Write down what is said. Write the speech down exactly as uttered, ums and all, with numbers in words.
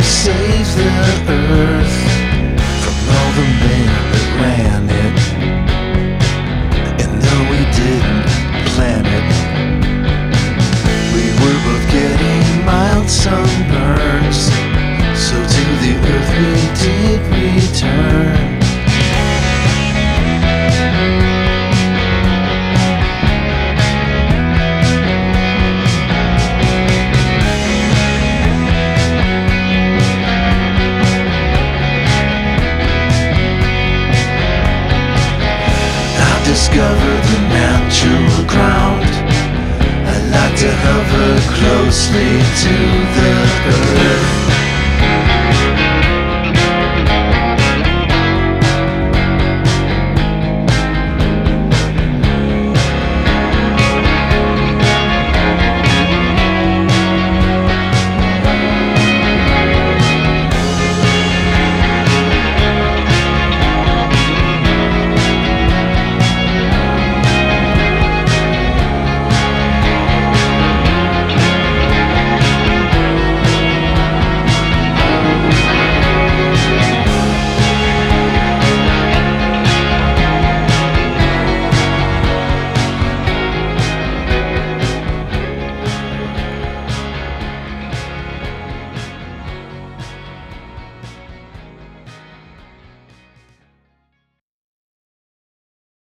save the earth from all the men that ran it. And though we didn't plan it, we were both getting mild sunburns. So to the earth we did return. Discovered